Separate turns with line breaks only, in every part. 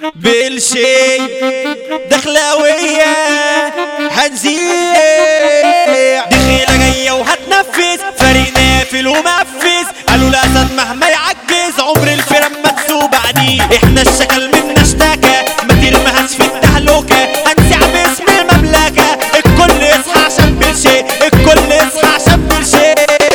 بالشي دخلاوية هنزيع دخيلة جاية وهتنفذ فريق نافل ومنفذ قالوا الأسد مهما يعجز عمر الفرق ما تسوق بعديه. احنا الشكل منا اشتكى ما ترميهاش في التهلكة هنسيع باسم المملكة. الكل يصحى عشان بالشي الكل يصحى عشان بالشي.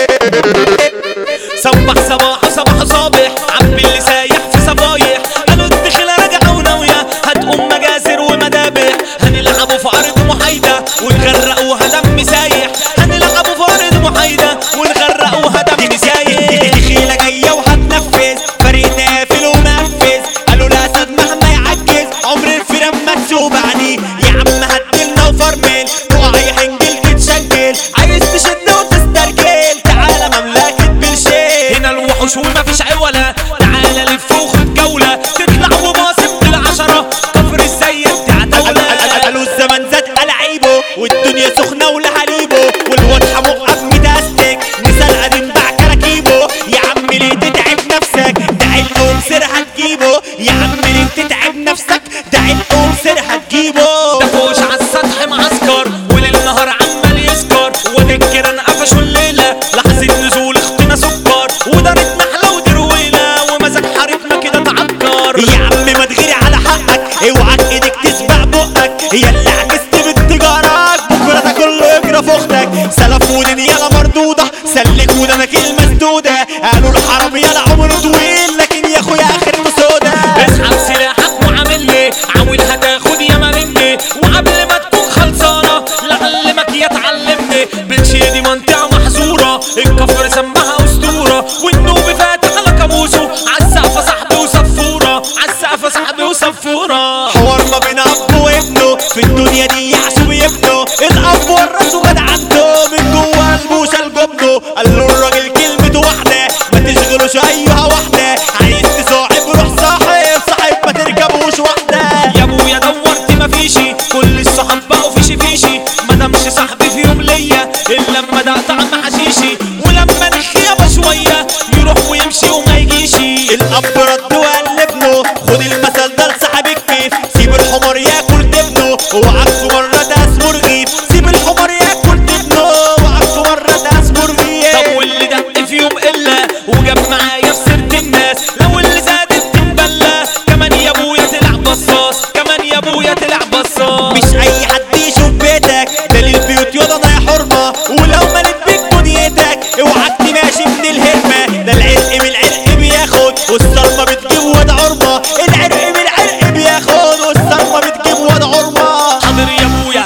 صبح صباح وصباح صابح عبي اللي سايح في صبايح. قالوا الدخلة راجعة وناوية هتقوم مجازر ومدابح. هنلعبوا في أرض محايدة ونغرقوها دم سايح. هنلعبوا في أرض محايدة ونغرقوها دم سايح. دخيلة جاية وهتنفذ فريق نافل ومنفذ قالوا الأسد مهما يعجز عمر الفرق ما تسوق بعديه. يا عم هدلنا وفرمل تقع يا حنجل تتشنجل عايز تشد وتسترجل تعالى مملكة بالشي. هنا الوحوش ومفيش عوله تعالى لف وخد جولة تطلع وباصم بالعشرة كفر الزيت تعتولة. قالوا الزمن زاد ألعيبه والدنيا سخنة ولحليبه والواضحة مقف متأستك مثال قديم باع كراكيبه. يا عم ليه تتعب نفسك ده علق ومسير هتجيبه. يا عم ليه تتعب نفسك ده علق ومسير هتجيبه.
ده فوش عالسطح معسكر وليل نهار عمال يسكر وتنكر قفشوا الليلة لحظة نزول اختنا سكر ودارت نحلة ودرويلة ومزاج حارتنا كده تعكر.
يا عم ما تغيري على حقك اوعك ايدك تسبق بقك. يا اللي عجزت باتجارك بكره تاكل يجرى في اختك. سلف ودنيا مردوده سلك ودنك المسدوده. قالوا الحرام يا العمر طويل لكن يا اخويا اخرته سودا.
اسحب سلاحك وعامل لي عاود هتاخد ياما مني وقبل ما تكون خلصانة لعلمك يا تعلمني. بالشي دي منطقة محظورة الكفر سماها اسطورة والنوب فاتح على كابوسه عالسقفة صاحبي وصفورة عالسقفة صاحبي وصفورة.
حوار ما بين اب وابنه في الدنيا دي يحسب يبنه. الاب ورثه جدعنته من جوه قلبه شال جبنه. قال له الراجل كلمته واحده ما تشغلوش ايها واحده. عايز تصاحب روح صاحب ما تركبوش واحده.
يا ابويا دورت مفيشي كل الصحاب بقوا فيشي فيشي ما دامش صاحبي في يوم ليا الا لما ده طعم حشيشي ولما نخيبه شويه يروح ويمشي وما يجيشي.
الاب رد وقال لابنه خد المثل ده لصاحب الكيف سيب الحمار ياكل دبنه وعكسه مره ده اسمه رغيف. سيب الحمار ياكل دبنه وعكسه مره ده اسمه رغيف.
طب واللي دق في يوم الا وجاب معايا في سيره الناس لو اللي زادت تنبلى كمان يا ابويا تلعب بصاص كمان يا ابويا تلعب بصاص.
مش اي حد يشوف بيتك ده للبيوت يلا ضايع حرمه ولو مالت بيك دنيتك اوعك تماشي من الهرمه. ده العرق من العرق بياخد والصرمه بتجيب واد عرمه. العرق من العرق بياخد والصرمه بتجيب واد عرمه.
حاضر يا ابويا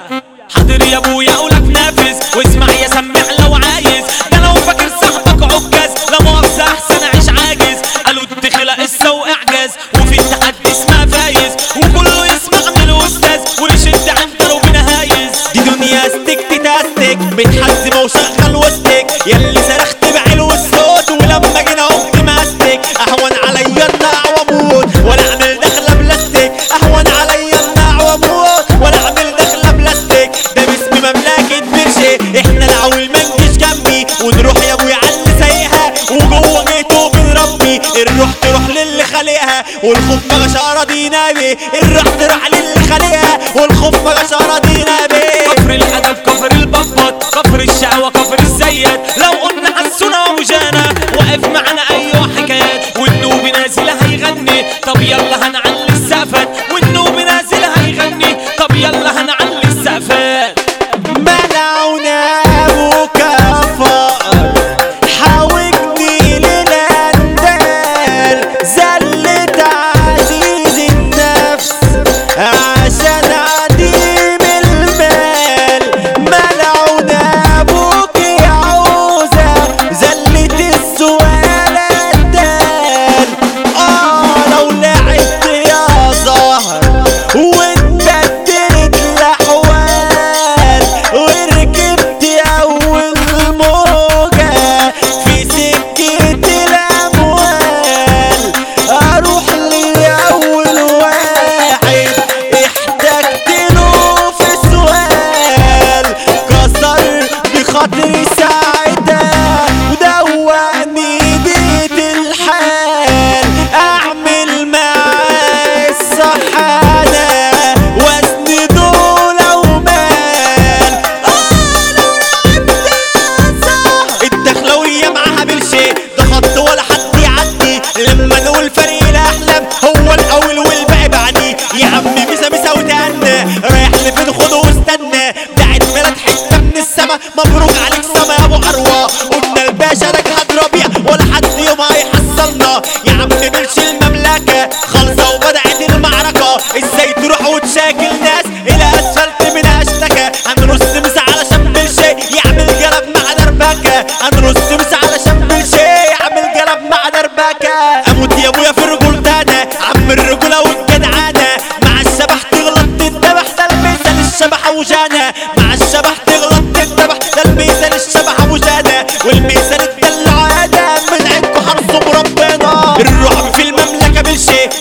حاضر يا ابويا قولك نافذ واسمع يا سمع لو عايز. ده لو فاكر صاحبك عكاز لا مؤاخذة احسن عيش عاجز. قالوا الدخلة قصة واعجاز وفي التحدي اسمها فايز وكله يسمع من الاستاذ ونشد عنده وبنهايز.
دي دنيا استك تتاستك متحزمه وشغل وسطك. ياللي صرخت بعلو الصوت ولما جينا قمت ماستك. اهون عليا النقع واموت ولا اعمل دخله بلاستيك. اهون عليا النقع واموت ولا اعمل دخله بلاستيك. ده باسم مملكه برشي احنا العول ما نجيش جنبي ونروح يا ابويا على اللي سايقها وجوه جيته بنربي. الروح تروح للي خالقها والخوف ما جاش اراضينا بيه. الروح تروح للي خالقها والخوف ما جاش اراضينا بيه.
كفر الادب كفر البطبط كفر الشقوة كفر الزيت لو قلنا حسونا وجانا واقف معنا ايوه حكايات والنوب نازل هيغني. طب يلا هنعلي السقفات والنوب نازل هيغني. طب يلا هنعلي السقفات.
منعونا ابوك فقر حاوجني للاندال زلت عزيز النفس عشان عديم المال. منعونا ابوك عوزة زلت السؤال الدال. لو لعبت يا زهر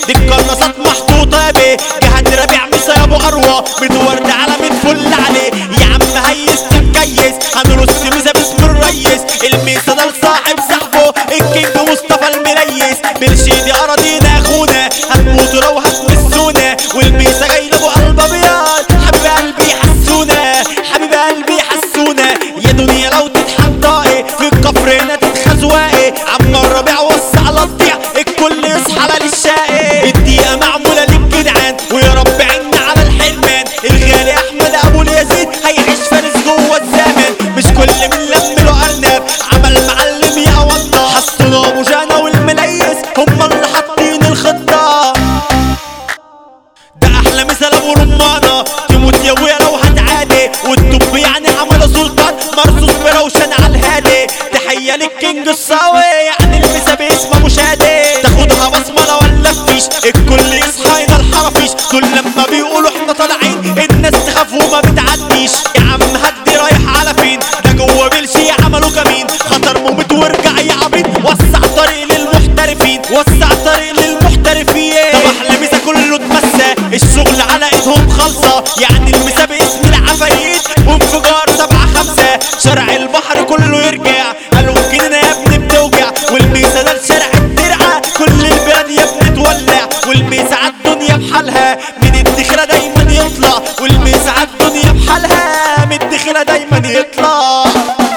دي القناصات محطوطة يا بيه جهاد ربيع ميسا يا ابو اروى بتورد على مين فل عليه يا عم هيس تكيس هنرص ميسا باسم الريس الميسا ده لصاحب صاحبه الكينج مصطفى المليس برشيدي اراضينا اخونا هتموتوا لو هتمسونا والميسا جاي لابو قلب ابيض حبيب قلبي يحسونا حبيب قلبي يحسونا يا دنيا لو تتحطائي في الكفر هنا تتخزوائي عم الربيع وسع على الضيع الكل يصحى على الشقي الدقيقة معمولة للجدعان ويا رب عنا على الحرمان الغالي احمد ابو اليزيد هيعيش فارس جوه الزمن مش كل من لم له ارنب عمل معلم يا وطه حسنوا ابو جانا والمليس هم اللي حاطين الخطه ده احلى مثال ابو رمانه تموت يا ويا لو هتعادي والطب يعني عمل سلطان مرصوص بروشن على الهادي تحيه للكينج الصاوي يعني المسا باسمه مشادي تاخدها بصمله ولا فيش الكل يصحى هنا الحرفيش دول لما بيقولوا احنا طالعين الناس تخاف وما بتعديش يا عم هدي رايح على فين ده جوه بلشي عملوا كمين خطر ممت وارجع يا عبيد وسع طريق للمحترفين وسع طريق للمحترفين طب احلى مسا كله اتمسى الشغل على ايدهم خالصه يعني المسا باسم العفاريت وانفجار 7-5 شارع البحر كله يرجع قالوا كده يا ابني بتوجع والميسا ده لشارع الترعه كل البلد يا ابني تولع والميسا عالدنيا بحالها من الدخله دايما يطلع والميسا عالدنيا بحالها من الدخله دايما يطلع